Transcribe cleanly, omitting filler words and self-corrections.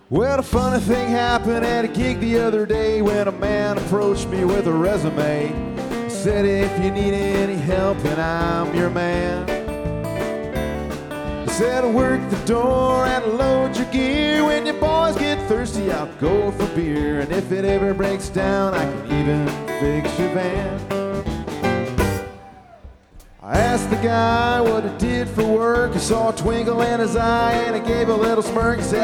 Well, a funny thing happened at a gig the other day when a man approached me with a resume. Said, if you need any help, then I'm your man. He said, I'll work the door and load your gear. When your boys get thirsty, I'll go for beer. And if it ever breaks down, I can even fix your van. I asked the guy what he did for work. I saw a twinkle in his eye and he gave a little smirk. He said,